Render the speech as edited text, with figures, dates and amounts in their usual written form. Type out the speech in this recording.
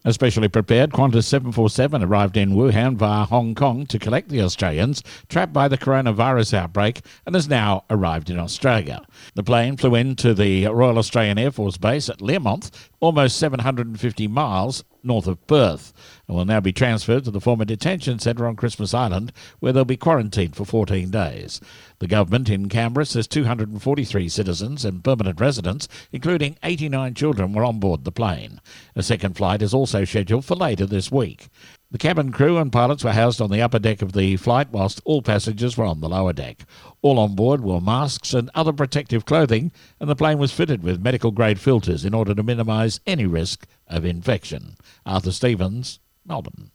A specially prepared Qantas 747 arrived in Wuhan via Hong Kong to collect the Australians trapped by the coronavirus outbreak and has now arrived in Australia. The plane flew into the Royal Australian Air Force Base at Learmonth, almost 750 miles north of Perth, and will now be transferred to the former detention centre on Christmas Island, where they'll be quarantined for 14 days. The government in Canberra says 243 citizens and permanent residents, including 89 children, were on board the plane. A second flight is also scheduled for later this week. The cabin crew and pilots were housed on the upper deck of the flight, whilst all passengers were on the lower deck. All on board wore masks and other protective clothing, and the plane was fitted with medical-grade filters in order to minimise any risk of infection. Arthur Stevens, Melbourne.